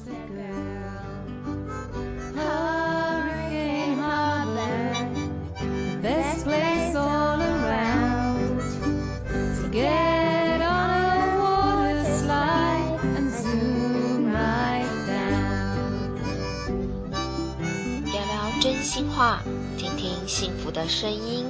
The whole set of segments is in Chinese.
a girl. Hurricane Harbor, the best place all around to get on a water slide and zoom right down. 聊聊真心话，听听幸福的声音。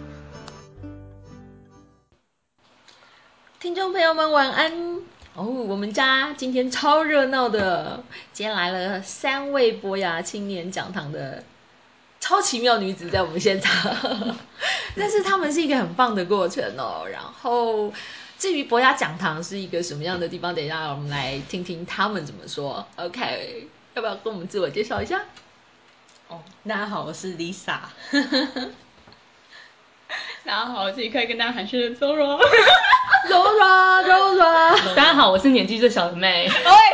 听众朋友们晚安哦！我们家今天超热闹的，今天来了3位博雅青年讲堂的超奇妙女子在我们现场，但是他们是一个很棒的过程哦。然后至于博雅讲堂是一个什么样的地方，等一下我们来听听他们怎么说。OK， 要不要跟我们自我介绍一下？ 大家好，我是 Lisa。大家好，我是可以跟大家寒暄的 Zora。 大家好，我是年纪最小的妹。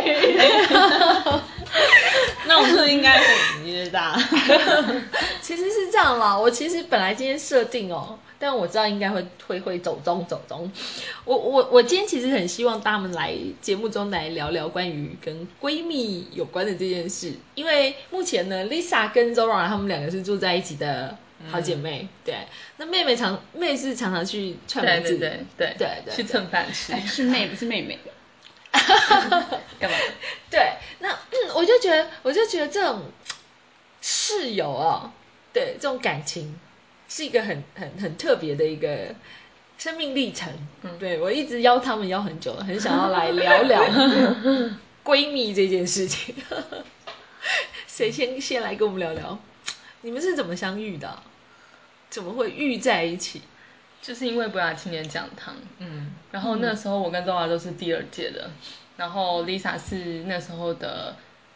那我是应该是年纪最大。 其实是这样啦，我其实本来今天设定但我知道应该会走中。我今天其实很希望他们来节目中来聊聊关于跟闺蜜有关的这件事，因为目前呢 ，Lisa 跟 Zora 他们2个是住在一起的好姐妹，对。那妹是常常去串门子，对， 去蹭饭吃， 是妹不是妹妹。 干嘛？ 对，那我就觉得这种室友对，这种感情是一个很特别的一个生命历程。对，我一直邀他们邀很久了，很想要来聊聊闺蜜这件事情。谁先来跟我们聊聊？你们是怎么相遇的？怎么会遇在一起？ 就是因为博雅青年讲堂，然后那时候我跟周华都是第2届的，然后 Lisa 是那时候的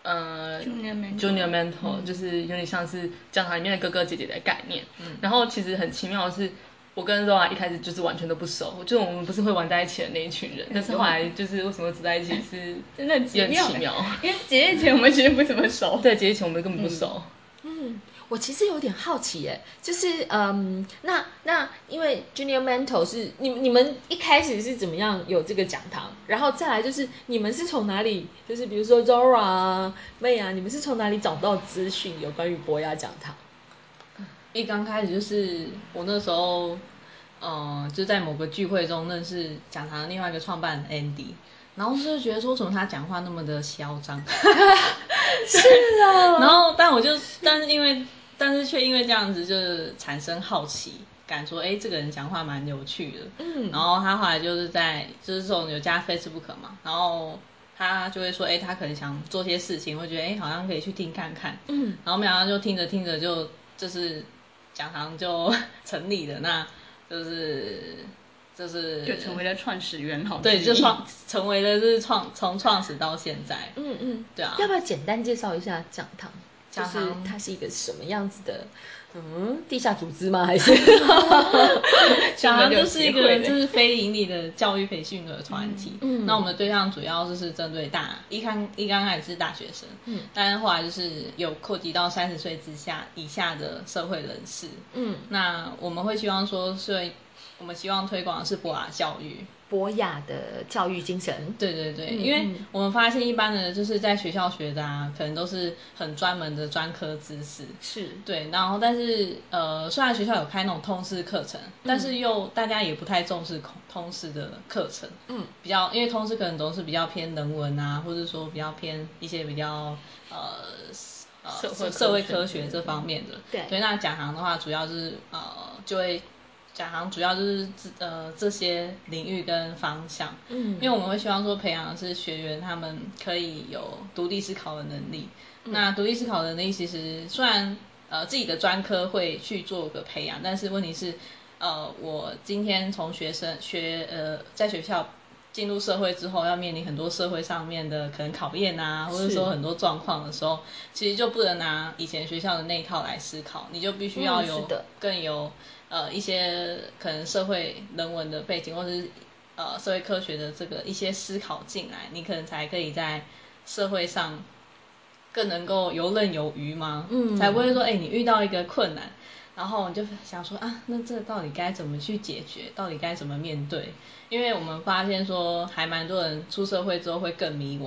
Junior Mentor，就是有点像是讲堂里面的哥哥姐姐的概念。然后其实很奇妙的是，我跟周华一开始就是完全都不熟，就是我们不是会玩在一起的那一群人，但是后来就是为什么走在一起是真的很奇妙， 因为结业前我们其实不怎么熟。 对，结业前我们根本不熟。 我其实有点好奇就是那因为 Junior Mentor 是你们一开始是怎么样有这个讲堂，然后再来就是你们是从哪里，就是比如说 Zora 啊、妹啊，你们是从哪里找到资讯有关于博雅讲堂？ 一刚开始就是我那时候，就在某个聚会中认识讲堂的另外一个创办人 Andy， 然后就觉得说，为什么他讲话那么的嚣张？ 是啊， 然后但是却因为这样子，就是产生好奇感，说，这个人讲话蛮有趣的。然后他后来就是就是这种有加 Facebook 嘛，然后他就会说，他可能想做些事情，会觉得，好像可以去听看看。然后没想到就听着听着就是讲堂就成立了，那就成为了创始元老。对，就成为了就是从创始到现在。对啊。 要不要简单介绍一下讲堂？就是它是一个什么样子的？地下组织吗？还是讲堂就是一个就是非盈利的教育培训的团体。那我们的对象主要就是针对一刚开始是大学生，但是后来就是有扩及到30岁以下的社会人士。那我们会希望说，我们希望推广的是博雅教育。 博雅的教育精神。 对，因为我们发现一般的就是在学校学的可能都是很专门的专科知识。 是。对， 然后但是虽然学校有开那种通识课程，但是大家也不太重视通识的课程。比较因为通识可能都是比较偏人文啊，或者说比较偏一些比较社会科学这方面的。对，那讲堂的话主要就是讲堂主要就是这些领域跟方向。因为我们会希望说培养的是学员他们可以有独立思考的能力。那独立思考的能力其实虽然自己的专科会去做个培养，但是问题是我今天从在学校进入社会之后，要面临很多社会上面的可能考验啊，或者说很多状况的时候，其实就不能拿以前学校的那一套来思考，你就必须要更有一些可能社会人文的背景，或者是社会科学的这个一些思考进来，你可能才可以在社会上更能够游刃有余吗？才不会说你遇到一个困难，然后你就想说那这到底该怎么去解决，到底该怎么面对？因为我们发现说还蛮多人出社会之后会更迷惘。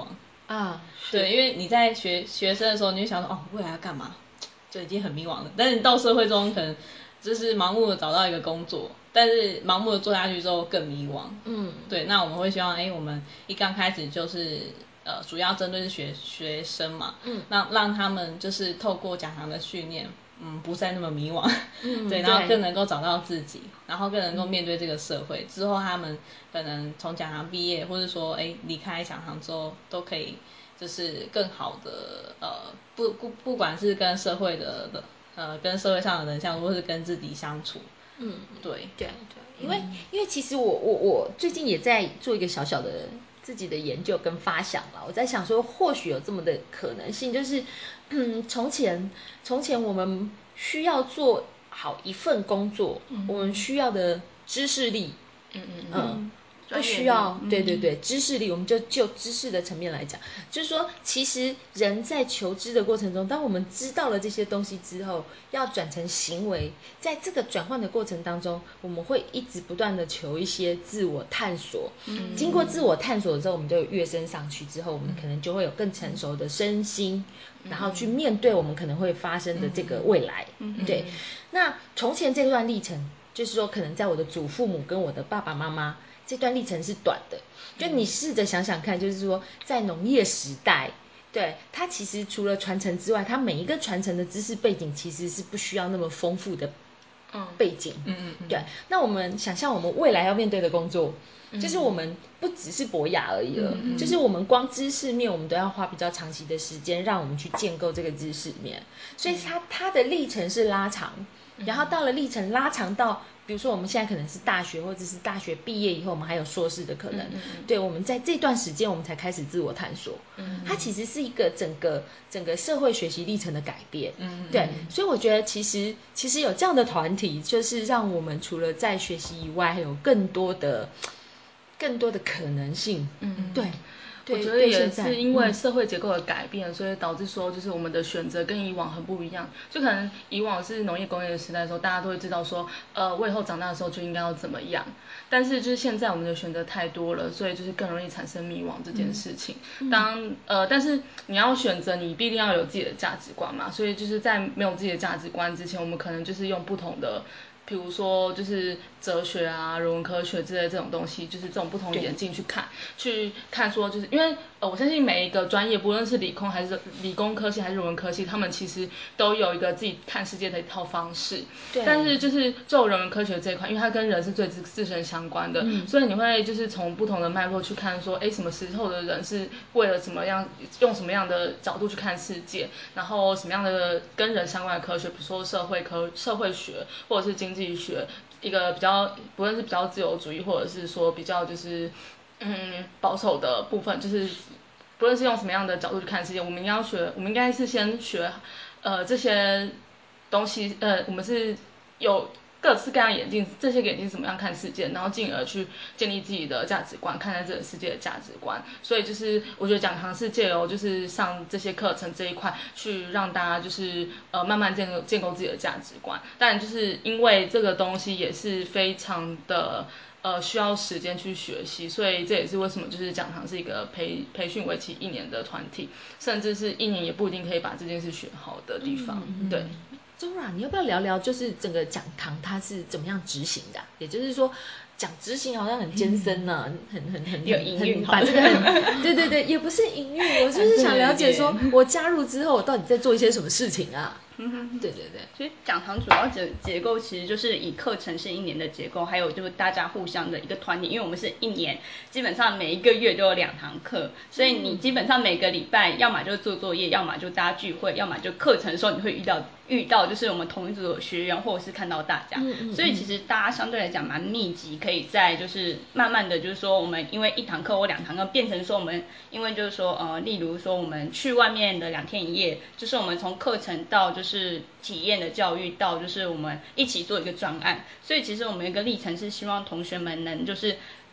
啊， 对，因为你在学生的时候，你就想说哦，未来要干嘛，就已经很迷惘了。但是你到社会中，可能就是盲目的找到一个工作，但是盲目的做下去之后更迷惘。对，那我们会希望，我们一刚开始就是主要针对是学生嘛，让他们就是透过讲堂的训练。不再那么迷惘，对，然后更能够找到自己，然后更能够面对这个社会。之后他们可能从讲堂毕业，或者说离开讲堂之后，都可以就是更好的不管是跟社会跟社会上的人相处，或是跟自己相处。对， 因为其实我最近也在做一个小小的自己的研究跟发想了。我在想说，或许有这么的可能性，就是从前我们需要做好一份工作，我们需要的知识力，不需要，对，知识力，我们就知识的层面来讲，就是说，其实人在求知的过程中，当我们知道了这些东西之后，要转成行为，在这个转换的过程当中，我们会一直不断的求一些自我探索。经过自我探索之后，我们就跃升上去之后，我们可能就会有更成熟的身心，然后去面对我们可能会发生的这个未来。对，那从前这段历程，就是说，可能在我的祖父母跟我的爸爸妈妈。这段历程是短的，就你试着想想看，就是说在农业时代，对它其实除了传承之外，它每一个传承的知识背景其实是不需要那么丰富的背景。对。那我们想象我们未来要面对的工作，就是我们不只是博雅而已了，就是我们光知识面，我们都要花比较长期的时间，让我们去建构这个知识面，所以它的历程是拉长，然后到了历程拉长到。比如说我们现在可能是大学，或者是大学毕业以后，我们还有硕士的可能。对，我们在这段时间，我们才开始自我探索。它其实是一个整个社会学习历程的改变。对，所以我觉得其实有这样的团体，就是让我们除了在学习以外，还有更多的可能性。对。 我觉得也是因为社会结构的改变，所以导致说就是我们的选择跟以往很不一样。就可能以往是农业工业的时代的时候，大家都会知道说，我以后长大的时候就应该要怎么样。但是就是现在我们的选择太多了，所以就是更容易产生迷惘这件事情。但是你要选择，你必定要有自己的价值观嘛。所以就是在没有自己的价值观之前，我们可能就是用不同的。比如说，就是哲学啊、人文科学之类这种东西，就是这种不同的眼镜去看说，就是因为我相信每一个专业，不论是理工还是理工科系还是人文科系，他们其实都有一个自己看世界的一套方式。但是就是就人文科学这一块，因为它跟人是最自身相关的，所以你会就是从不同的脉络去看说，什么时候的人是为了什么样，用什么样的角度去看世界，然后什么样的跟人相关的科学，比如说社会学或者是经济学，一个比较不论是比较自由主义，或者是说比较就是保守的部分，就是不论是用什么样的角度去看世界，我们应该是先学这些东西，我们是有各式各样的眼镜，这些眼镜是怎么样看世界，然后进而去建立自己的价值观，看待这个世界的价值观。所以就是我觉得讲堂是借由就是上这些课程这一块，去让大家就是慢慢建构自己的价值观。但就是因为这个东西也是非常的需要时间去学习，所以这也是为什么就是讲堂是一个培训为期1年的团体，甚至是1年也不一定可以把这件事学好的地方。对。 Zora， 你要不要聊聊，就是整个讲堂它是怎么样执行的？也就是说，讲执行好像很艰深呢，很有营运， 把这个对，也不是营运，我就是想了解说，我加入之后，我到底在做一些什么事情啊？对。 其实讲堂主要结构其实就是以课程是1年的结构，还有就是大家互相的一个团体，因为我们是1年，基本上每一个月都有2堂课，所以你基本上每个礼拜要么就做作业，要么就大家聚会，要么就课程的时候你会遇到就是我们同一组的学员，或者是看到大家，所以其实大家相对来讲蛮密集，可以在就是慢慢的就是说我们因为1堂课或2堂课变成说我们因为就是说例如说我们去外面的2天1夜，就是我们从课程到就是体验的教育到就是我们一起做一个专案，所以其实我们有一个历程是希望同学们能就是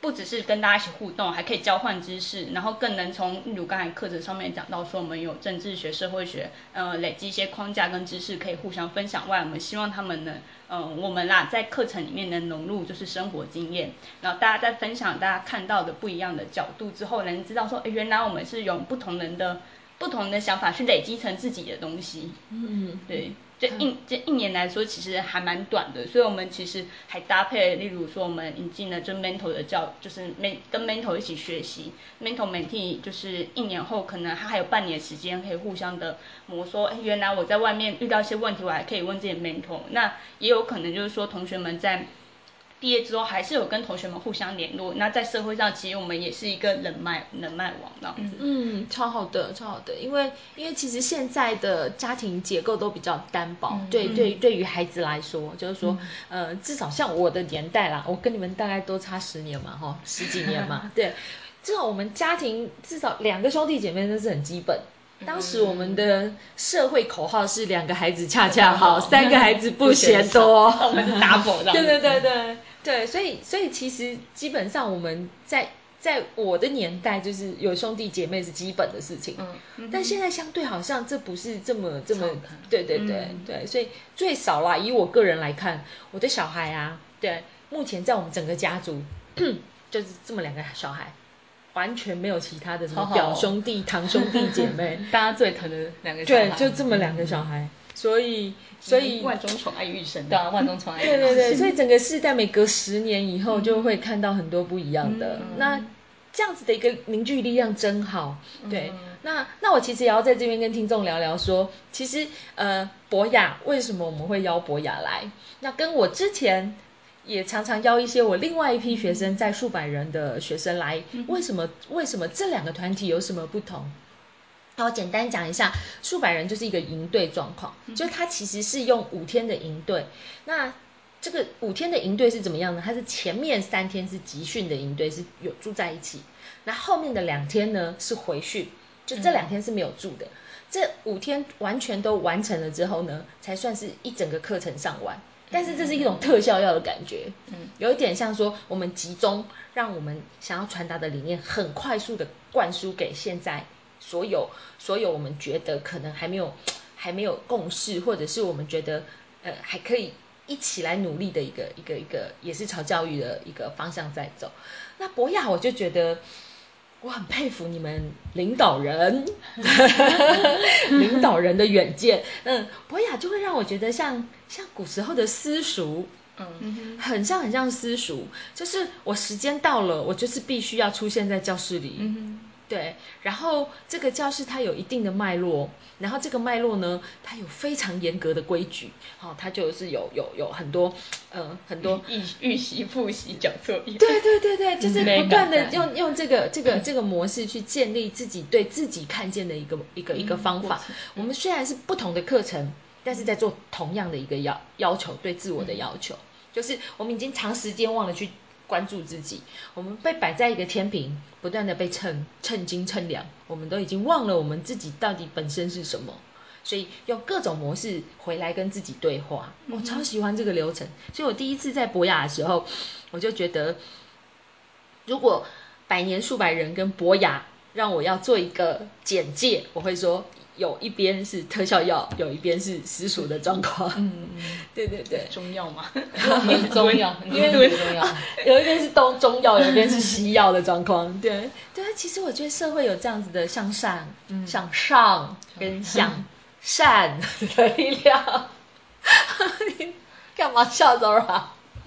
不只是跟大家一起互动，还可以交换知识，然后更能从例如刚才课程上面讲到说我们有政治学、社会学，累积一些框架跟知识可以互相分享外，我们希望他们能，我们在课程里面能融入就是生活经验，然后大家在分享大家看到的不一样的角度之后，能知道说，原来我们是用不同的想法去累积成自己的东西。对。这一年来说，其实还蛮短的，所以我们其实还搭配，例如说我们引进了就 mentor 的就是跟 mentor 一起学习 mentor mentee， 就是1年后可能他还有半年时间可以互相的磨说，原来我在外面遇到一些问题，我还可以问这些 mentor。那也有可能就是说同学们在毕业之后还是有跟同学们互相联络，那在社会上其实我们也是一个人脉网这样子。 超好的，超好的，因为其实现在的家庭结构都比较单薄，对于孩子来说，就是说，至少像我的年代啦，我跟你们大概都差10年嘛，10几年嘛，对，至少我们家庭至少2个兄弟姐妹那是很基本。当时我们的社会口号是2个孩子恰恰好，3个孩子不嫌多。 我们是 double 的。对，所以其实基本上我们在我的年代，就是有兄弟姐妹是基本的事情。但现在相对好像这不是这么对，所以最少啦，以我个人来看，我的小孩啊，对，目前在我们整个家族就是这么2个小孩。完全没有其他的什么表兄弟、堂兄弟姐妹， 大家最疼的2个小孩， 对，就这么2个小孩，所以万中宠爱于一身， 对啊，万中宠爱于一身， 对，所以整个世代每隔10年以后就会看到很多不一样的，那这样子的一个凝聚力量真好，对，那我其实也要在这边跟听众聊聊说，其实博雅为什么我们会邀博雅来，那跟我之前。也常常邀一些我另外一批学生，在数百人的学生来，为什么这2个团体有什么不同？那我简单讲一下，数百人就是一个营队状况，就是它其实是用5天的营队。那这个5天的营队是怎么样呢？它是前面3天是集训的营队，是有住在一起，那后面的2天呢是回训，就这2天是没有住的。这5天完全都完成了之后呢，才算是一整个课程上完。但是这是一种特效药的感觉，有一点像说我们集中让我们想要传达的理念很快速的灌输给现在所有我们觉得可能还没有共识，或者是我们觉得还可以一起来努力的一个也是朝教育的一个方向在走。那博雅我就觉得。我很佩服你们领导人的远见。博雅就会让我觉得像古时候的私塾，很像私塾，就是我时间到了，我就是必须要出现在教室里。对，然后这个教室它有一定的脉络，然后这个脉络呢，它有非常严格的规矩，它就是有很多预习、复习、交作业。 对，就是不断的用这个模式去建立自己对自己看见的一个方法。我们虽然是不同的课程，但是在做同样的一个要求，对自我的要求，就是我们已经长时间忘了去。关注自己，我们被摆在一个天平，不断的被称斤称两，我们都已经忘了我们自己到底本身是什么，所以用各种模式回来跟自己对话。我超喜欢这个流程，所以我第一次在博雅的时候，我就觉得，如果百年数百人跟博雅让我要做一个简介，我会说。有一边是特效药，有一边是私塾的状况。对， 中药嘛， 中药，因为中药， 有一边是中药，有一边是西药的状况。对，其实我觉得社会有这样子的向上跟向善的力量。干嘛笑Zora？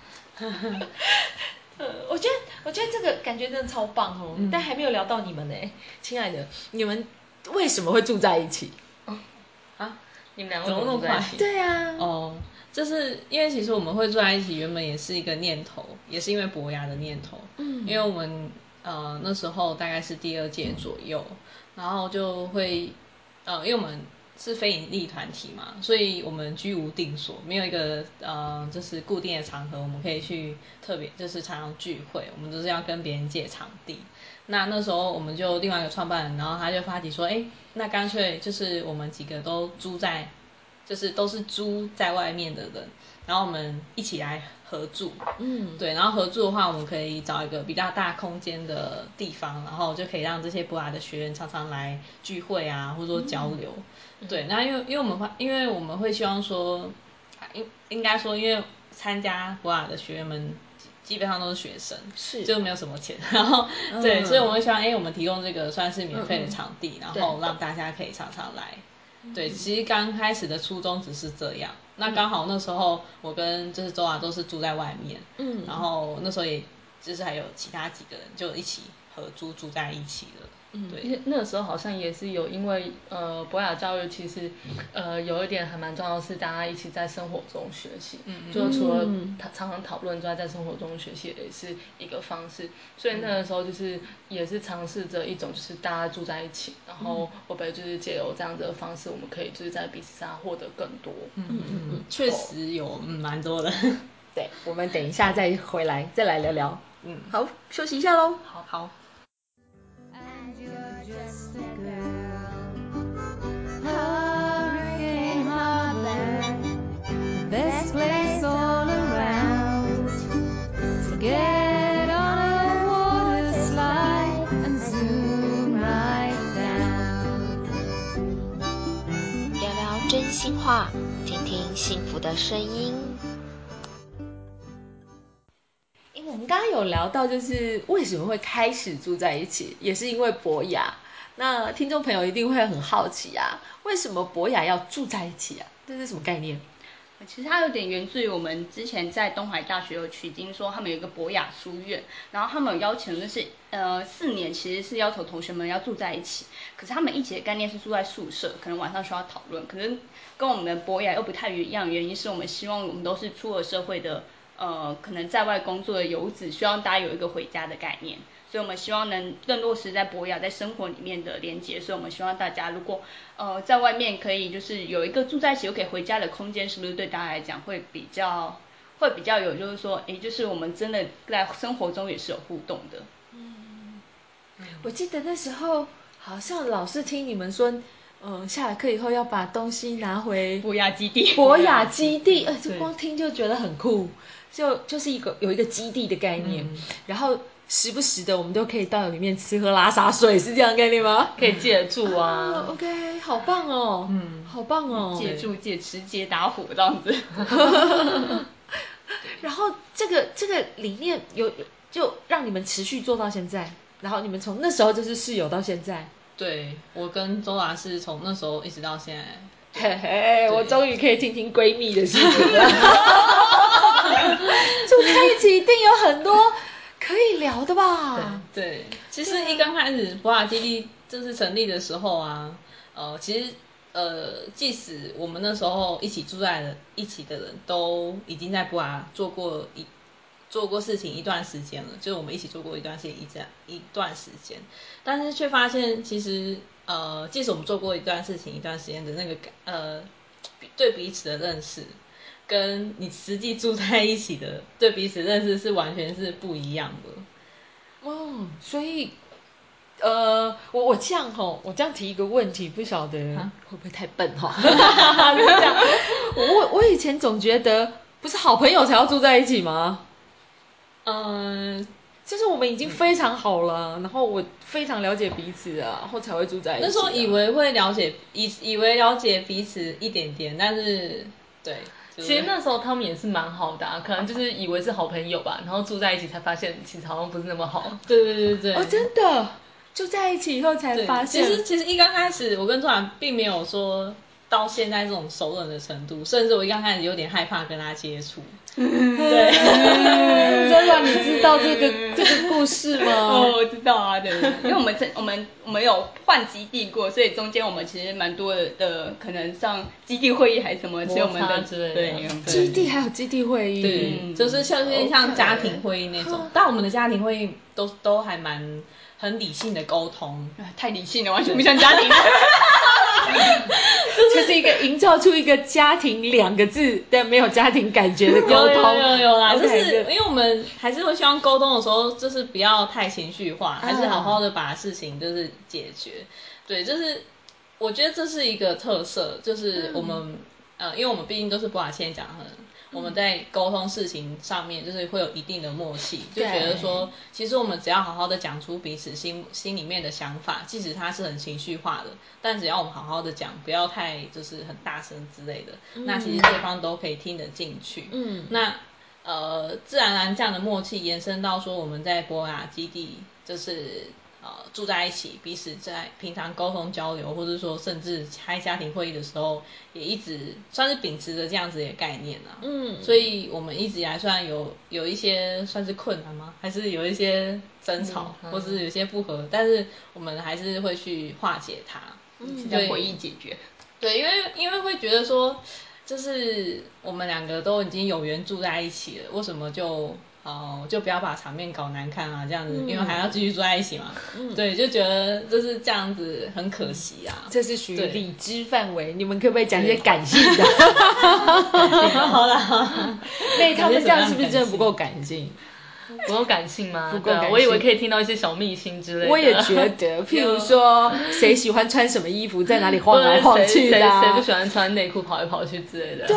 我觉得这个感觉真的超棒哦，但还没有聊到你们呢，亲爱的，你们。为什么会住在一起？ 你们2个怎么住在一起？ 对啊， 就是因为其实我们会住在一起，原本也是一个念头，也是因为博雅的念头。因为我们那时候大概是第2届左右，然后就会因为我们是非营利团体嘛，所以我们居无定所，没有一个就是固定的场合，我们可以去特别就是常常聚会，我们都是要跟别人借场地。那时候我们就另外一个创办人，然后他就发起说，那干脆就是我们几个都租在就是都是租在外面的人，然后我们一起来合住，对，然后合住的话，我们可以找一个比较大空间的地方，然后就可以让这些博雅的学员常常来聚会啊，或者说交流，对，那因为我们会希望说，应该说，因为参加博雅的学员们基本上都是学生，就没有什么钱，然后对，所以我们希望，我们提供这个算是免费的场地，然后让大家可以常常来。对，其实刚开始的初衷只是这样。那刚好那时候我跟就是周雅都是住在外面，然后那时候也就是还有其他几个人就一起合租住在一起了。对， 那个时候好像也是有，因为博雅教育其实有一点还蛮重要的是大家一起在生活中学习，就除了常常讨论之外，在生活中学习也是一个方式，所以那个时候就是也是尝试着一种就是大家住在一起，然后会不会就是借由这样子的方式，我们可以就是在彼此上获得更多。 确实有蛮多的。 对，我们等一下再回来再来聊聊。好，休息一下喽。 好。 Just a girl, Hurricane Harbor, the best place all around. To get on a water slide and zoom right down. 聊聊真心话，听听幸福的声音。 我们刚刚有聊到，就是为什么会开始住在一起，也是因为博雅。那听众朋友一定会很好奇啊，为什么博雅要住在一起啊？这是什么概念？ 其实它有点源自于我们之前在东海大学有取经，说他们有一个博雅书院，然后他们有邀请的是4年，其实是要求同学们要住在一起，可是他们一起的概念是住在宿舍，可能晚上需要讨论，可能跟我们的博雅又不太一样，原因是我们希望我们都是出了社会的可能在外工作的游子，希望大家有一个回家的概念，所以我们希望能更落实在博雅在生活里面的连结，所以我们希望大家如果在外面可以就是有一个住在一起又可以回家的空间，是不是对大家来讲会比较有，就是说就是我们真的在生活中也是有互动的。 我记得那时候好像老师听你们说下了课以后要把东西拿回博雅基地， 这光听就觉得很酷，就是有一个基地的概念，然后时不时的我们都可以到里面吃喝拉撒睡，是这样的概念吗？ 可以借住啊。 OK， 好棒哦，好棒哦， 借住借吃借打火这样子。 然后这个理念就让你们持续做到现在，然后你们从那时候就是室友到现在。 对，我跟周雅是从那时候一直到现在。 嘿嘿，我终于可以听听闺蜜的事情了。住在一起一定有很多可以聊的吧？ 对，其实一刚开始博雅基地就是成立的时候啊，其实即使我们那时候一起住在一起的人都已经在博雅做过事情一段时间了，就是我们一起做过一段时间，但是却发现其实即使我们做过一段事情一段时间的那个对彼此的认识，跟你实际住在一起的对彼此认识是完全是不一样的。 所以我这样我这样提一个问题，不晓得会不会太笨哈？是这样，我以前总觉得不是好朋友才要住在一起吗？就是我们已经非常好了，然后我非常了解彼此啊，然后才会住在一起。 那时候以为会了解，以为了解彼此一点点，但是对， 其实那时候他们也是蛮好的可能就是以为是好朋友吧，然后住在一起才发现其实好像不是那么好。 对。 真的，住在一起以后才发现。 其实一刚开始我跟周然并没有说到现在这种熟人的程度，甚至我一刚开始有点害怕跟他接触。对， 真的，你知道这个故事吗？ 我知道啊，对，因为我们有换基地过，所以中间我们其实蛮多的，可能上基地会议还是什么，所以我们的对基地还有基地会议， 对，就是像家庭会议那种，但我们的家庭会议都还很理性的沟通， 太理性了，完全不像家庭。 就是一个营造出一个家庭2个字但没有家庭感觉的沟通。 有啦，就是因为我们还是会希望沟通的时候就是不要太情绪化，还是好好的把事情就是解决。对，就是我觉得这是一个特色，就是我们因为我们毕竟都是博雅千讲的人，我们在沟通事情上面就是会有一定的默契，就觉得说，其实我们只要好好的讲出彼此心里面的想法，即使它是很情绪化的，但只要我们好好的讲，不要太就是很大声之类的，那其实对方都可以听得进去。那自然而然这样的默契延伸到说我们在博雅基地就是住在一起，彼此在平常沟通交流，或者说甚至开家庭会议的时候，也一直算是秉持着这样子的概念啊。所以我们一直以来虽然有一些算是困难吗？还是有一些争吵，或是有些不合，但是我们还是会去化解它， 叫会议解决。 对，因为会觉得说，就是我们两个都已经有缘住在一起了，为什么就不要把场面搞难看啊，这样子，因为还要继续住在一起嘛。对，就觉得就是这样子很可惜啊。 这是属于理智范围，你们可不可以讲一些感性的？ 好啦， 那他们这样是不是真的不够感性？ 不够感性吗？ 不够感性， 我以为可以听到一些小秘辛之类的。 我也觉得，譬如说谁喜欢穿什么衣服，在哪里晃来晃去的， 谁不喜欢穿内裤跑来跑去之类的。 对。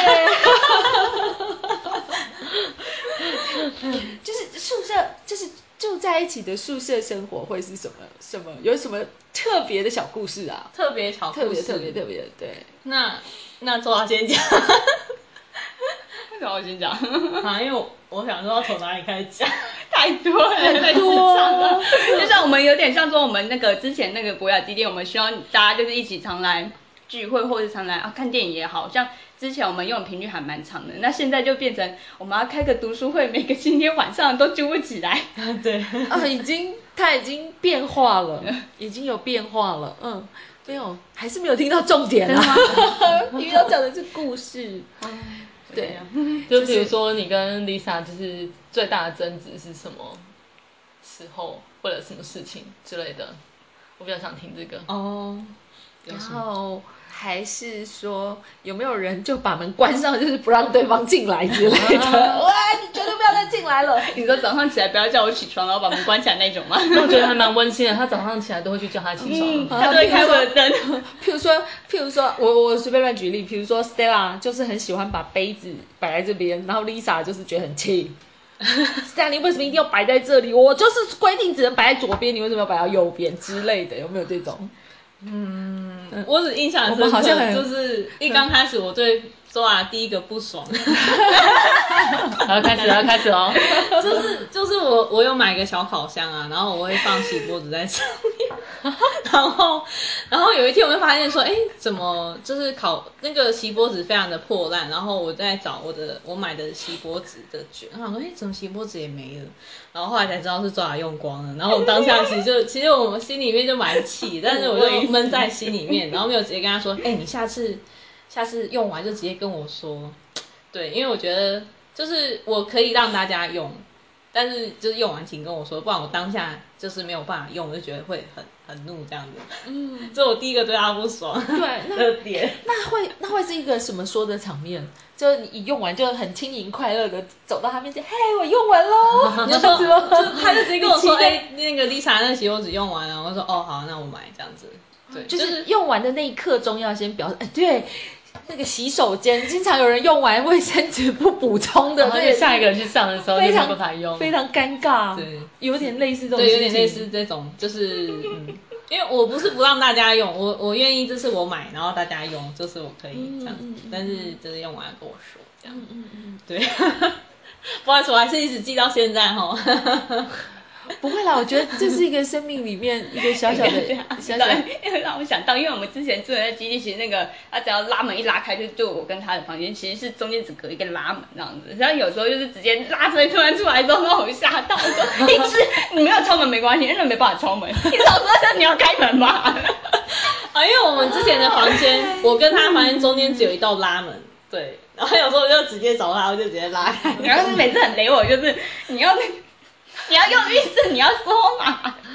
就是宿舍，就是住在一起的宿舍生活会是什么？有什么特别的小故事啊？ 特别小故事， 特别对。 那周华先讲。 为什么我先讲？ 因为我想说要从哪里开始讲， 太多了，太多了。就像我们有点像说我们那个之前那个博雅基地，我们需要大家就是一起常来聚会，或者常来看电影也好，像之前我们用的频率还蛮长的，那现在就变成我们要开个读书会，每个星期晚上都揪不起来。 对， 它已经变化了，已经有变化了。没有，还是没有听到重点啊。因为要讲的是故事。对， 就比如说你跟 Lisa 就是最大的争执是什么时候，或者什么事情之类的，我比较想听这个。 然后还是说有没有人就把门关上，就是不让对方进来之类的？哇，你绝对不要再进来了！ 你说早上起来不要叫我起床，然后把门关起来那种吗？ 我觉得还蛮温馨的，他早上起来都会去叫他起床， 他都会开我的灯。 譬如说我随便乱举例，譬如说 Stella 就是很喜欢把杯子摆在这边，然后 Lisa 就是觉得很气。Stella 你为什么一定要摆在这里？我就是规定只能摆在左边，你为什么要摆到右边之类的？有没有这种？ 我只印象很深刻，就是一刚开始我对周啊第一个不爽， 要开始哦， 就是我有买个小烤箱啊，然后我会放锡箔纸在上面，然后有一天我就发现说，怎么就是那个锡箔纸非常的破烂，然后我在找我买的锡箔纸的卷，我想说怎么锡箔纸也没了，然后后来才知道是周啊用光了，然后我当下其实我心里面就蛮气，但是我就闷在心里面，然后没有直接跟他说，你下次用完就直接跟我说，对，因为我觉得就是我可以让大家用，但是就是用完请跟我说，不然我当下就是没有办法用，我就觉得会很怒这样子。这是我第一个对他不爽的点。 那会是一个什么说的场面？就你用完就很轻盈快乐的走到他面前，嘿，我用完喽。 你就说，他就直接跟我说，那个 Lisa 那个锡箔纸用完了，我说好，那我买这样子。对， 就是用完的那一刻钟要先表示，对。那个洗手间经常有人用完卫生纸不补充的， 那下一个人去上的时候就没办法用， 非常尴尬。 对， 有点类似这种， 对，有点类似这种，就是因为我不是不让大家用，我愿意，这是我买，然后大家用，就是我可以这样子，但是就是用完要跟我说这样，对，不好意思，我还是一直记到现在哈。 不会啦，我觉得这是一个生命里面一个小小的因为让我想到，因为我们之前住的基地，其实那个他只要拉门一拉开，就我跟他的房间，其实是中间只隔一个拉门这样子。然后有时候就是直接拉出来，突然出来之后，让我吓到，说一直你没有敲门没关系，因为没办法敲门，你早说你要开门吧。 因为我们之前的房间，我跟他房间中间只有一道拉门，对，然后有时候我就直接找他，我就直接拉开。 然后每次很雷我，就是你要用浴室，你要说嘛。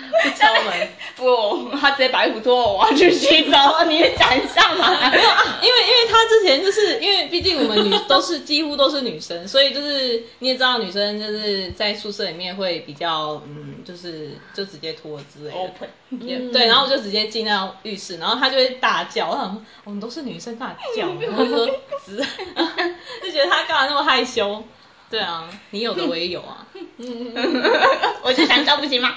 不敲门， 不，他直接把衣服脱了，我要去洗澡，你也讲一下嘛。 因为他之前就是因为毕竟我们几乎都是女生，所以就是你也知道女生就是在宿舍里面会比较就直接脱之类的 open， 对，然后我就直接进到浴室，然后他就会大叫，我想说我们都是女生大叫，然后说就觉得他干嘛那么害羞。对啊，你有的我也有啊。 我就想叫不行吗？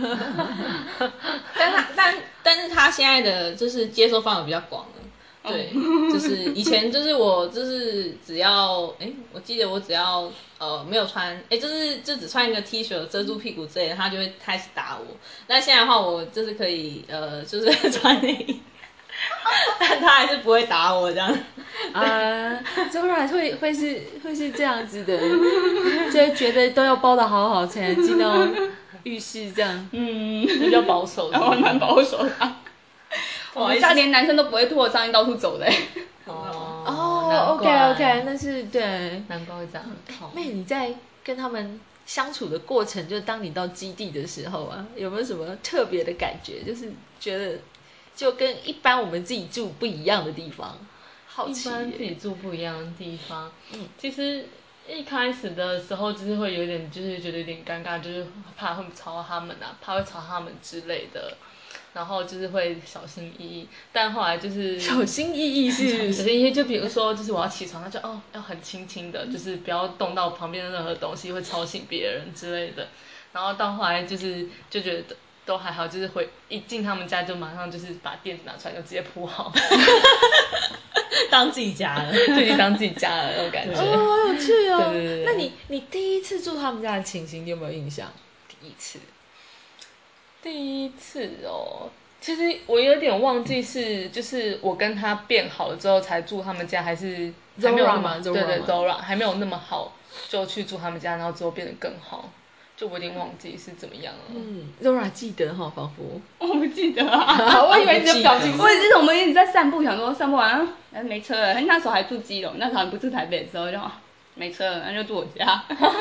但是他现在的就是接受范围比较广了。对，就是以前就是我就是只要我记得我只要没有穿就只穿一个 T 恤遮住屁股之类的，他就会开始打我。但现在的话，我就是可以就是穿内衣。但他还是不会打我这样。 Zora 会是这样子的，就觉得都要包得好好才能进到浴室这样。 比较保守， 我蛮保守的。我们家连男生都不会脱上衣到处走的。 OK， 那是对， 难怪会这样。 妹，你在跟他们相处的过程，就当你到基地的时候啊，有没有什么特别的感觉？就是觉得就跟一般我们自己住不一样的地方，好奇。 一般自己住不一样的地方，其实一开始的时候就是会有点，就是觉得有点尴尬，就是怕会吵到他们啊，怕会吵他们之类的，然后就是会小心翼翼。但后来就是小心翼翼是小心翼翼，就比如说就是我要起床，那就要很轻轻的，就是不要动到旁边的任何东西，会吵醒别人之类的。然后到后来就觉得。都还好，就是一进他们家就马上就是把垫子拿出来就直接铺好， 当自己家了， 就已经当自己家了那种感觉。 好有趣哦。 对。 那你第一次住他们家的情形，你有没有印象？第一次哦，其实我有点忘记就是我跟他变好了之后才住他们家，还是还没有那么对 Zora 还没有那么好，就去住他们家，然后之后变得更好。就我有点忘记是怎么样了。 Zora 记得哈，仿佛我不记得啊。我以为你的表情，我也是我们一直在散步，想说散步完没车了。那时候还住基隆，那时候还不住台北的时候就没车了，那就住我家。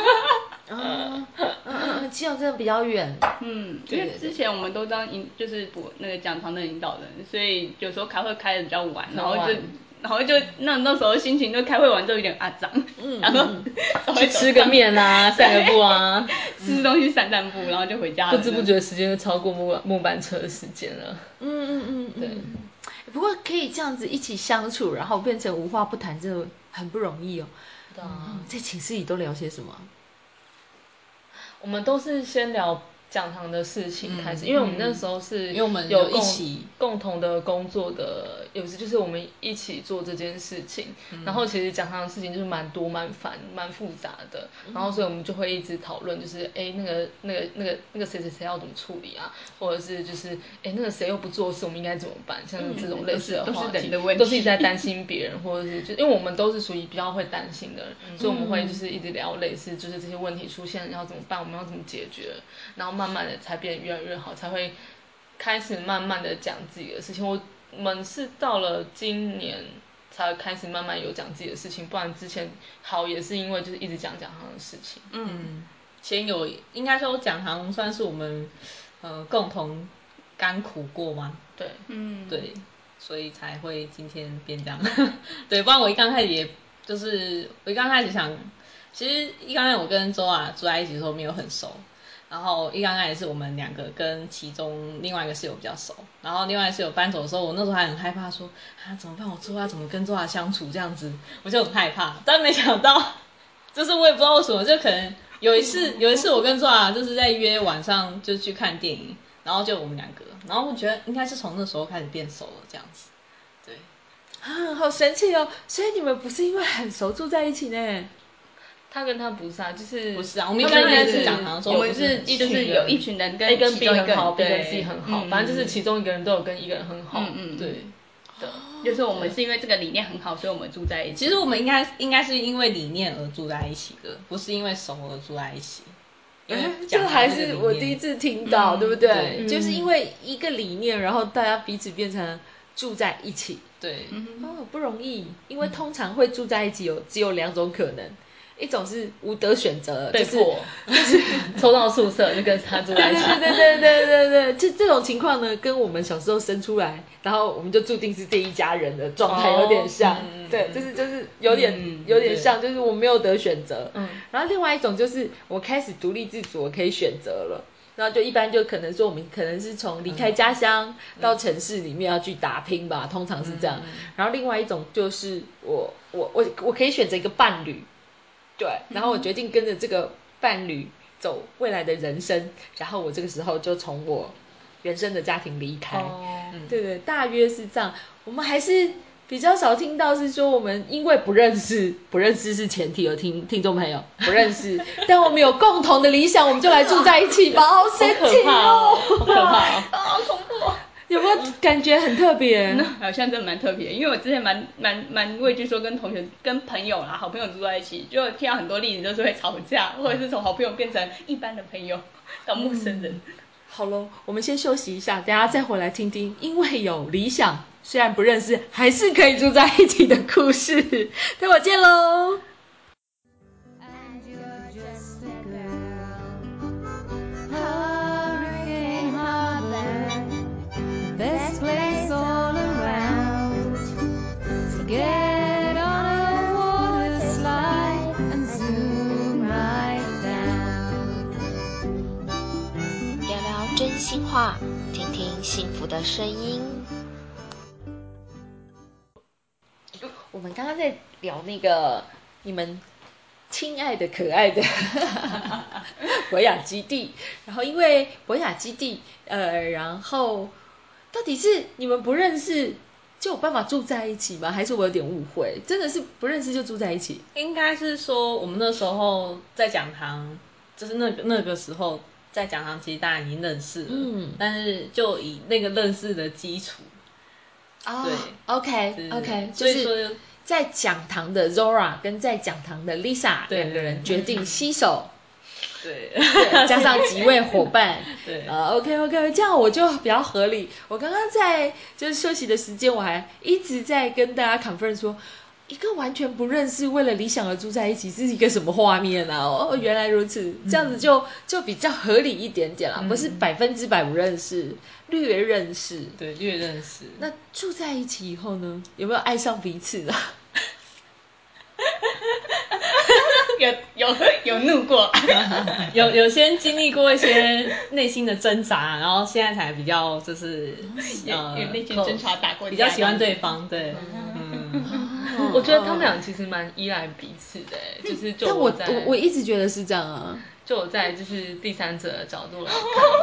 基隆真的比较远。 因为之前我们都当就是那个讲堂的引导人，所以有时候开会开的比较晚，然后就那时候心情就开会完之后有点阿脏，然后去吃个面啊，散个步啊， 吃东西散步，然后就回家了。 不知不觉时间就超过末班车的时间了。 对。不过可以这样子一起相处，然后变成无话不谈，真的很不容易哦。在寝室里都聊些什么？ 我们都是先聊讲堂的事情开始，因为我们那时候是因为我们有一起共同的工作的，有时就是我们一起做这件事情。然后其实讲堂的事情就是蛮多、蛮烦、蛮复杂的。然后所以我们就会一直讨论，就是那个谁要怎么处理啊，或者是就是那个谁又不做事，我们应该怎么办？像这种类似的话题，都是一直在担心别人，或者是就因为我们都是属于比较会担心的人，所以我们会就是一直聊类似就是这些问题出现要怎么办，我们要怎么解决，然后慢慢的才变得越来越好，才会开始慢慢的讲自己的事情。我们是到了今年才开始慢慢有讲自己的事情，不然之前好也是因为就是一直讲堂的事情。 前应该说讲堂算是我们共同甘苦过吗？ 对， 对，所以才会今天变这样。对，不然我一刚开始也就是我一刚开始想，其实一刚开始我跟周啊住在一起的时候没有很熟。然后一刚开始是我们两个跟其中另外一个室友比较熟，然后另外一个室友搬走的时候，我那时候还很害怕说怎么办，我之后要怎么跟周啊相处这样子，我就很害怕。但没想到，就是我也不知道为什么，就可能有一次我跟周啊就是在约晚上就去看电影，然后就我们两个，然后我觉得应该是从那时候开始变熟了这样子。对， 好神奇哦！所以你们不是因为很熟住在一起呢？ 他跟他不是啊，就是不是啊，我们刚开始讲堂的时候， 我们是就是有一群人跟 A 跟 B 很好 ，B 跟 C 很好，反正就是其中一个人都有跟一个人很好。对的， 就是我们是因为这个理念很好，所以我们住在一起。 其实我们应该是因为理念而住在一起的，不是因为熟而住在一起。 这还是我第一次听到，对不对？就是因为一个理念，然后大家彼此变成住在一起。 对， 不容易，因为通常会住在一起只有两种可能， 一种是无得选择， 被迫抽到宿舍就跟他住在一起。 对，这种情况呢，跟我们小时候生出来，然后我们就注定是这一家人的状态有点像。对，就是有点像，就是我没有得选择。然后另外一种就是我开始独立自主，我可以选择了。然后就一般就可能说我们可能是从离开家乡到城市里面要去打拼吧，通常是这样。然后另外一种就是我可以选择一个伴侣，对，然后我决定跟着这个伴侣走未来的人生，然后我这个时候就从我原生的家庭离开。对，大约是这样。我们还是比较少听到是说我们因为不认识是前提，有听众朋友不认识，但我们有共同的理想，我们就来住在一起吧。好神奇哦， 好可怕哦， 好恐怖哦。 有没有感觉很特别？ 好像真的蛮特别，因为我之前蛮畏惧说跟同学、跟朋友啦、好朋友住在一起，就听到很多例子，就是会吵架，或者是从好朋友变成一般的朋友到陌生人。 好咯，我们先休息一下，等一下再回来听听，因为有理想，虽然不认识，还是可以住在一起的故事。等我见咯。 Best place all around. So get on a water slide and zoom right down. 聊聊真心话，听听幸福的声音。 我们刚刚在聊那个你们亲爱的可爱的博雅基地，然后因为博雅基地然后到底是你们不认识就有办法住在一起吗？还是我有点误会？真的是不认识就住在一起？ 应该是说我们那时候在讲堂，就是那个时候在讲堂，其实大家已经认识了，但是就以那个认识的基础，对 ，OK， 所以说在讲堂的 Zora 跟在讲堂的 Lisa 两个人决定携手。 对， 加上几位伙伴， 对 ，OK， 这样我就比较合理。我刚刚在就是休息的时间，我还一直在跟大家 confirm 说，一个完全不认识，为了理想而住在一起，是一个什么画面啊？哦，原来如此，这样子就比较合理一点点啦，不是100%不认识，略认识， 对，略认识。 那住在一起以后呢，有没有爱上彼此啊？ 有怒过， 有先经历过一些内心的挣扎，然后现在才比较就是内心挣扎打过， 比较喜欢对方，对， 我觉得他们俩其实蛮依赖彼此的，就是但我一直觉得是这样啊， 就我在就是第三者的角度来看，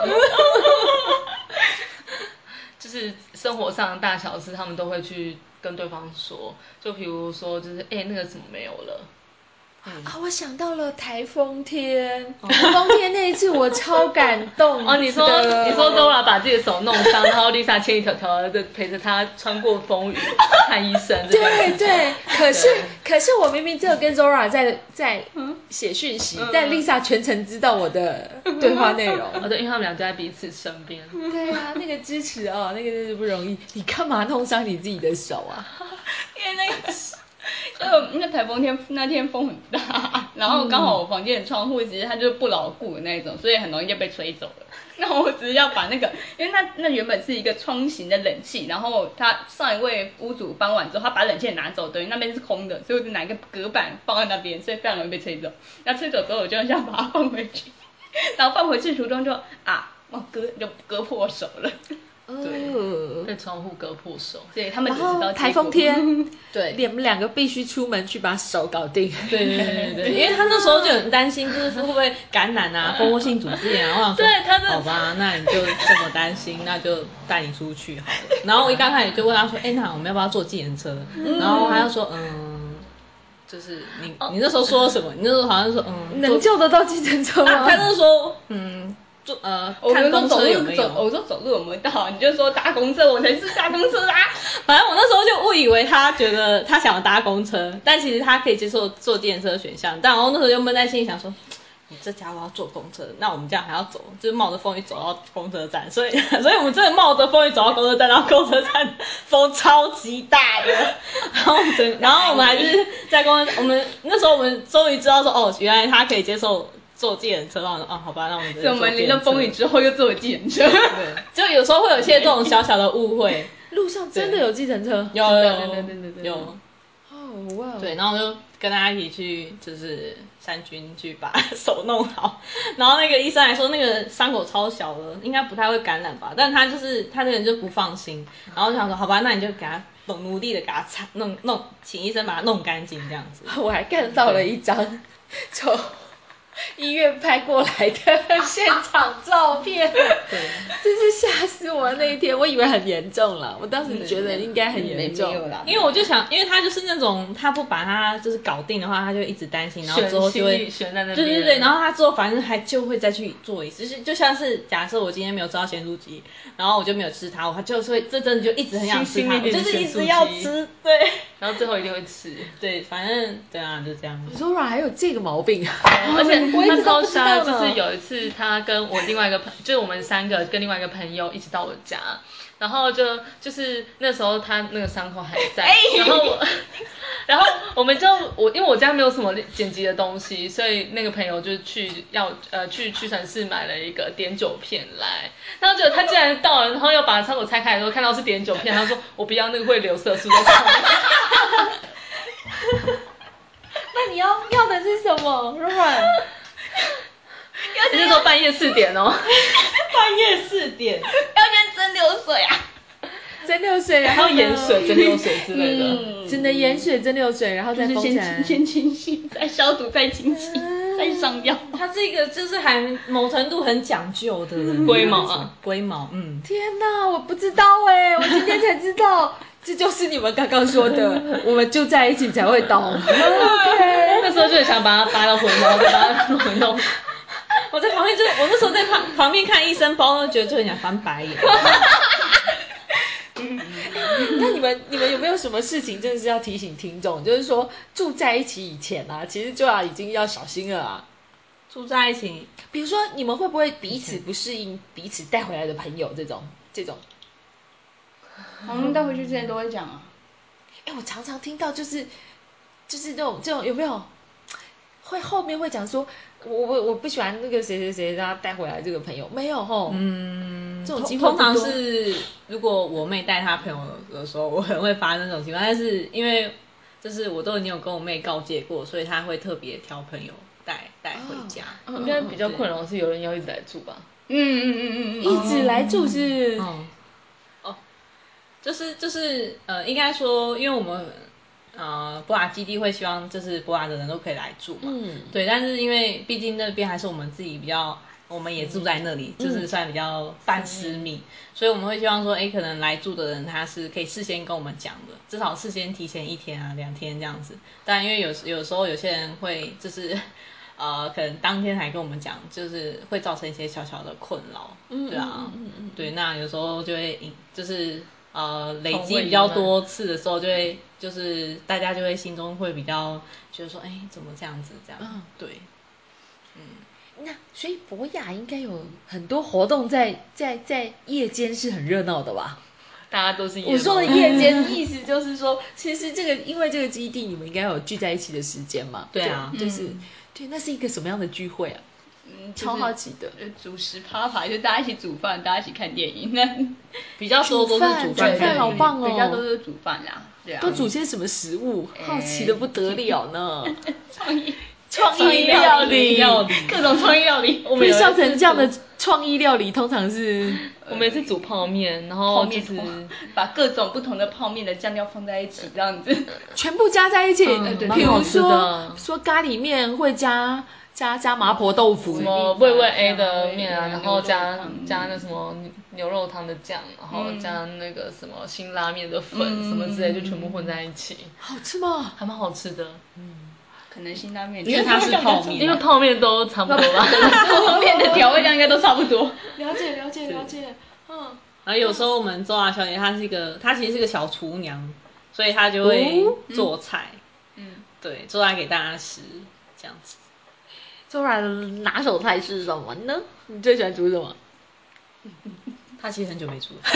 就是生活上的大小事，他们都会去跟对方说，就比如说就是那个怎么没有了。 我想到了台风天，台风天那一次我超感动哦，你说 Dora 把自己的手弄伤，然后 Lisa 牵一条条的陪着他穿过风雨看医生。 对，可是我明明只有跟 Zora 在写讯息，但 Lisa 全程知道我的对话内容。 对，因为他们俩就在彼此身边。 对啊，那个支持哦，那个真是不容易。你干嘛弄伤你自己的手啊？ 因为那台风天那天风很大，然后刚好我房间的窗户其实它就是不牢固的那种，所以很容易就被吹走了。那我只是要把那个，因为那原本是一个窗型的冷气，然后他上一位屋主搬完之后，他把冷气拿走，等于那边是空的，所以我就拿一个隔板放在那边，所以非常容易被吹走。那吹走之后，我就想把它放回去，然后放回去途中就割破手了。 对， 被窗户割破手。 对，他们只知道台风天， 对， 你们两个必须出门去把手搞定。 对，因为他那时候就很担心，就是说会不会感染啊，蜂窝性组织炎啊。我想说， 对，他好吧，那你就这么担心，那就带你出去好了。然后我一刚开始就问他说，那我们要不要坐计程车？然后他就说，就是你那时候说什么？你那时候好像说， 能救得到计程车吗？ 他就说，看公车有没有？ 我说走路有没有到？你就说搭公车，我才是搭公车啦。 反正我那时候就误以为他觉得他想要搭公车，但其实他可以接受坐电车的选项。但然后那时候就闷在心里想说， 你这家伙要坐公车，那我们这样还要走，就是冒着风雨走到公车站，所以我们真的冒着风雨走到公车站，然后公车站风超级大的，然后我们还是在我们那时候我们终于知道说，哦，原来他可以接受坐计程车，然后好吧，那我们就坐计程车。 我们淋了风雨之后又坐了计程车， 对，就有时候会有一些这种小小的误会。 路上真的有计程车？ 有。 哦哇！ 对，然后就跟大家一起去，就是山军去把手弄好。然后那个医生还说，那个伤口超小的，应该不太会感染吧？但他那个人就不放心，然后就想说，好吧，那你就给他努力的给他弄，请医生把它弄干净这样子。 我还看到了一张从医院拍过来的现场照片，对，真是吓死我那一天，我以为很严重了，我当时觉得应该很严重， 因为我就想，因为他就是那种他不把他就是搞定的话，他就一直担心，然后之后就会悬在那边， 对，然后他之后反正还就会再去做一次，就像是假设我今天没有吃到咸酥鸡，然后我就没有吃它，我就是会这阵子就一直很想吃它，我就是一直要吃，对， 然后最后一定会吃， 对，反正对啊，就这样。 Zora 还有这个毛病， 而且他超瞎， 呢就是有一次他跟我另外一个就是我们3个跟另外一个朋友一起到我家，然后就是那时候他那个伤口还在，然后我们因为我家没有什么紧急的东西，所以那个朋友就去屈臣氏买了一个碘酒片来，然后结果他竟然到了，然后又把伤口拆开的时候看到是碘酒片，他说我不要那个会流色素在上面。 那你要的是什么 Rowan？ 那时候半夜4点哦， 半夜4点， 要先蒸馏水啊， 蒸馏水，然还有盐水、蒸馏水之类的， 只能盐水、蒸馏水，然后再封起来， 先清洗，再消毒，再清洗，再上药。 它这个就是还某程度很讲究的龟毛啊， 龟毛， 天哪，我不知道哎，我今天才知道。这就是你们刚刚说的，我们就在一起才会懂。OK， 那时候就想把它扒到魂，然后再把它弄。 我在旁边我那时候在旁边看医生包，觉得就很想翻白眼。 那你们有没有什么事情真的是要提醒听众？就是说住在一起以前啊，其实就已经要小心了啊。 住在一起， 比如说你们会不会彼此不适应彼此带回来的朋友这种？ 带回去之前都会讲啊。 我常常听到就是这种有没有会后面会讲说我不喜欢那个谁让他带回来这个朋友，没有吼？这种情况通常是如果我妹带她朋友的时候，我可能会发生这种情况，但是因为就是我都已经有跟我妹告诫过，所以她会特别挑朋友带回家。 应该比较困扰是有人要一直来住吧？ 一直来住是。 就是应该说，因为我们博雅基地会希望就是博雅的人都可以来住嘛，对，但是因为毕竟那边还是我们自己比较，我们也住在那里，就是算比较半私密，所以我们会希望说，可能来住的人他是可以事先跟我们讲的，至少事先提前1天啊2天这样子。但因为有时候有些人会就是可能当天才跟我们讲，就是会造成一些小小的困扰，对啊，对，那有时候就会就是累积比较多次的时候，就是大家就会心中会比较觉得说，怎么这样子这样，对， 那所以博雅应该有很多活动在夜间是很热闹的吧？ 大家都是我说的夜间，意思就是说，其实因为这个基地，你们应该有聚在一起的时间嘛？ 对啊， 就是对，那是一个什么样的聚会啊？超好奇的， 主食趴趴，就大家一起煮饭，大家一起看电影，那比较多都是煮饭好棒哦， 比较多都是煮饭啦，对啊， 都煮些什么食物？好奇的不得了呢！ 创意料理， 各种创意料理。 我们笑成这样的创意料理，通常是我每次煮泡面，然后就是把各种不同的泡面的酱料放在一起，这样子全部加在一起。比如说咖喱面会加麻婆豆腐， 什么味 A 的面啊，然后加那什么牛肉汤的酱，然后加那个什么辛拉面的粉什么之类，就全部混在一起。 好吃吗？ 还蛮好吃的。 可能辛拉面， 因为它是泡面， 因为泡面都差不多吧， 泡面的调味料应该都差不多。 了解。 然后有时候我们周阿小姐她其实是个小厨娘，所以她就会做菜，对，做菜给大家吃，这样子。 Zora 的拿手菜是什么呢？你最喜欢煮什么？ 他其实很久没煮了。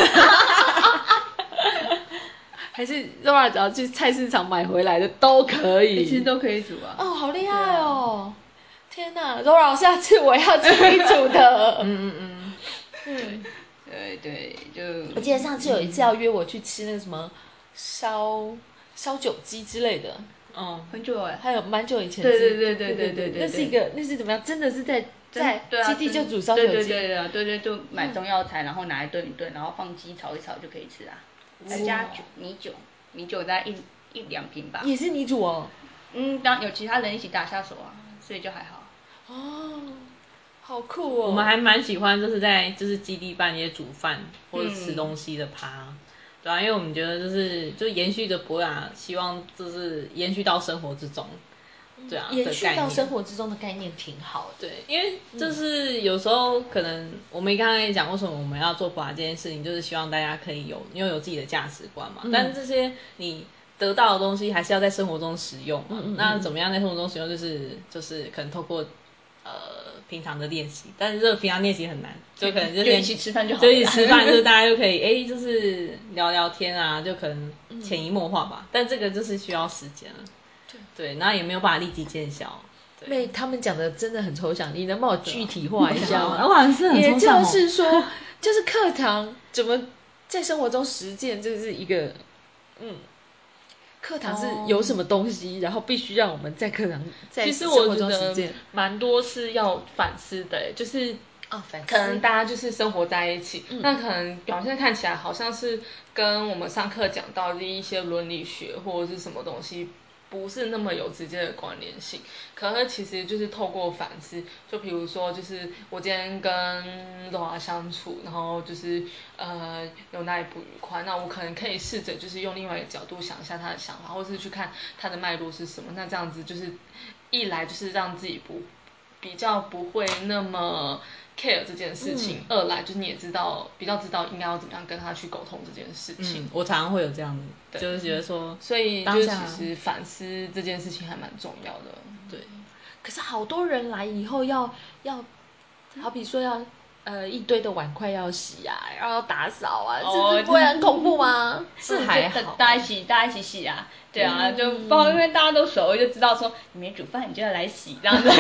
还是 Zora 只要去菜市场买回来的都可以？ 其实都可以煮啊。 哦，好厉害哦！天哪 ，Zora， 下次我要吃你煮的。 对，就我记得上次有一次要约我去吃那个什么烧酒鸡之类的。 很久哎， 还有蛮久以前。 对， 那是怎么样？真的是在基地就煮烧酒鸡。 对，就买中药材，然后拿来炖一炖，然后放鸡炒一炒就可以吃啦。再加米酒大概1-2瓶吧。 也是你煮哦？ 当然有其他人一起打下手啊，所以就还好。 哦，好酷哦！ 我们还蛮喜欢就是在基地半夜煮饭或者吃东西的趴。对啊，因为我们觉得就延续着博雅，希望就是延续到生活之中，对啊， 延续到生活之中的概念挺好的。 对，因为就是有时候可能我们刚刚也讲，为什么我们要做博雅这件事情，就是希望大家可以拥有自己的价值观嘛。但是这些你得到的东西，还是要在生活中使用嘛。那怎么样在生活中使用，就是可能透过平常的练习，但是这个平常练习很难，就可能就一起吃饭就好了， 就一起吃饭，就是大家就可以就是聊聊天啊，就可能潜移默化吧。但这个就是需要时间了，对，然后也没有办法立即见效。 妹他们讲的真的很抽象，你能帮我具体化一下吗？ 哇，是很抽象。 也就是说，就是课堂怎么在生活中实践，这是一个课堂是有什么东西，然后必须让我们在课堂在生活中实践。 蛮多是要反思的，就是可能大家就是生活在一起，那可能表现看起来好像是跟我们上课讲到的一些伦理学或者是什么东西不是那么有直接的关联性，可是其实就是透过反思，就比如说就是我今天跟罗华相处，然后就是有哪里不愉快，那我可能可以试着就是用另外一个角度想一下他的想法，或是去看他的脉络是什么，那这样子就是一来就是让自己比较不会那么 care 这件事情，二来就是你也比较知道应该要怎么样跟他去沟通这件事情。 我常常会有这样子，就是觉得说， 所以就是其实反思这件事情还蛮重要的。 对， 可是好多人来以后要，好比说要一堆的碗筷要洗啊，然后要打扫啊，这不会很恐怖吗？ 是还好， 大家一起洗啊。对啊，就包括因为大家都熟，就知道说你没煮饭，你就要来洗这样子。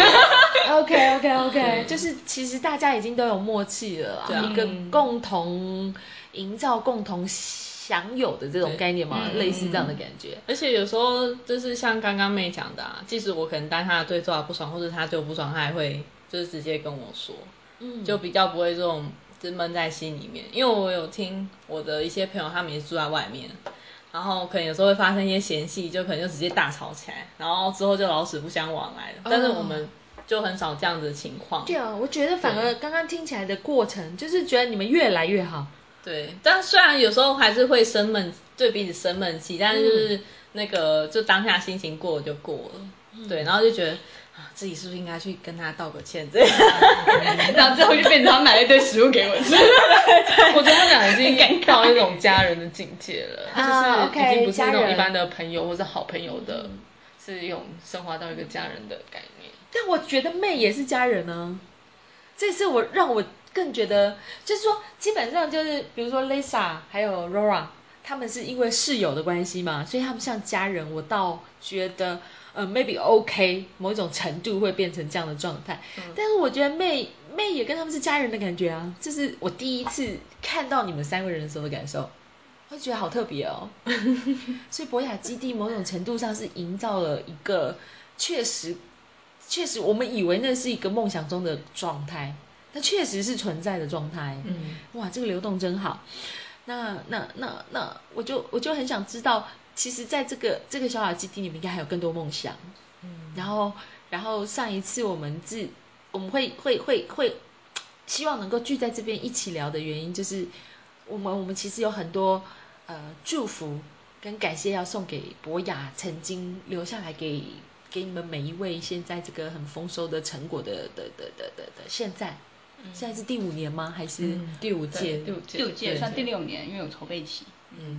OK， 就是其实大家已经都有默契了啦，一个共同营造、共同享有的这种概念嘛，类似这样的感觉。 而且有时候就是像刚刚妹讲的啊，即使我可能当他对做不爽，或者他对我不爽，他还会就是直接跟我说，就比较不会这种就闷在心里面。因为我有听我的一些朋友，他们也是住在外面。然后可能有时候会发生一些嫌隙，就可能就直接大吵起来，然后之后就老死不相往来了。但是我们就很少这样子的情况。 对啊，我觉得反而刚刚听起来的过程，就是觉得你们越来越好。 对，但虽然有时候还是会生闷，对彼此生闷气，但是就是那个就当下心情过了就过了。对，然后就觉得自己是不是应该去跟他道个歉？这样， 然后之后就变成他买了一堆食物给我吃。 我觉得他们俩已经到一种家人的境界了，就是已经不是那种一般的朋友或者好朋友的，是一种升华到一个家人的概念。 但我觉得妹也是家人啊，这是让我更觉得，就是说基本上就是比如说 Lisa 还有 Rora， 他们是因为室友的关系嘛，所以他们像家人，我倒觉得maybe OK， 某一种程度会变成这样的状态。但是我觉得妹也跟他们是家人的感觉啊，这是我第一次看到你们3个人的时候的感受，我觉得好特别哦。所以博雅基地某种程度上是营造了一个确实我们以为那是一个梦想中的状态，那确实是存在的状态。哇，这个流动真好。那我就很想知道，其实在这个小小基地里面应该还有更多梦想。然后上一次我们会希望能够聚在这边一起聊的原因，就是我们其实有很多祝福跟感谢要送给博雅曾经留下来给你们每一位现在这个很丰收的成果的现在是第5年吗？还是第五届？ 第五届算第6年，因为有筹备期。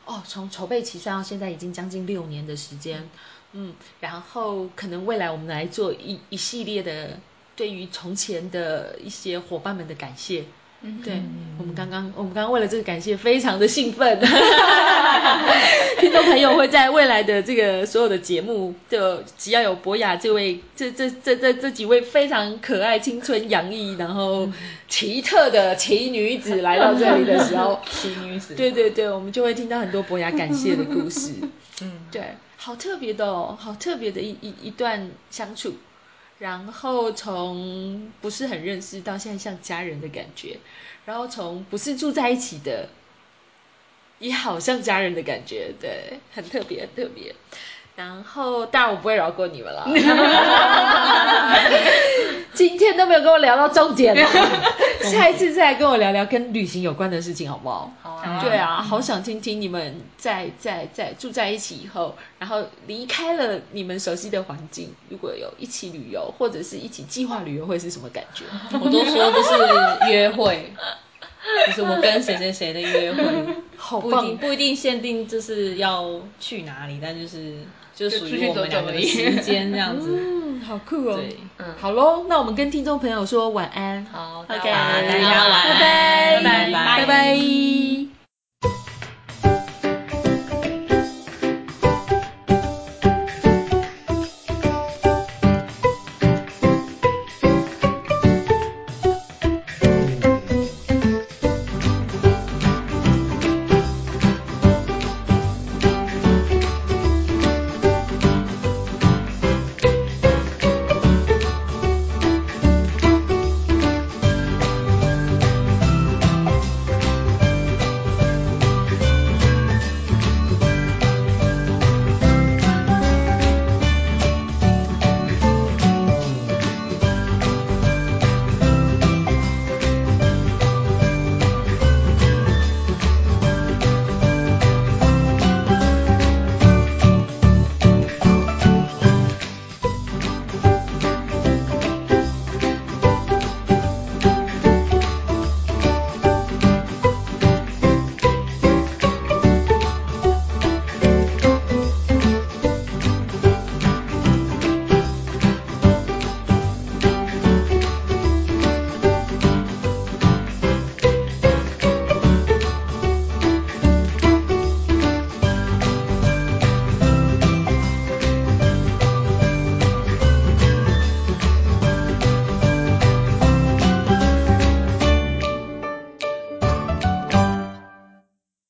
从筹备期算到现在已经将近6年的时间，然后可能未来我们来做一系列的对于从前的一些伙伴们的感谢。对，我们刚刚为了这个感谢非常的兴奋。听众朋友会在未来的这个所有的节目的，只要有博雅这几位非常可爱、青春洋溢，然后奇特的奇女子来到这里的时候， 奇女子， 对，我们就会听到很多博雅感谢的故事。对，好特别的好特别的一段相处。然后从不是很认识到现在像家人的感觉，然后从不是住在一起的也好像家人的感觉，对，很特别。然后当然我不会饶过你们了，今天都没有跟我聊到重点了，下一次再来跟我聊聊跟旅行有关的事情好不好？ 好啊， 对啊，好想听听你们在住在一起以后，然后离开了你们熟悉的环境，如果有一起旅游或者是一起计划旅游会是什么感觉？ 我都说就是约会，就是我跟谁谁谁的约会， 好棒， 不一定限定就是要去哪里，但就属于我们两个的时间这样子。 好酷哦。 对， 好咯，那我们跟听众朋友说晚安。 好， OK， 大家晚安， 拜拜。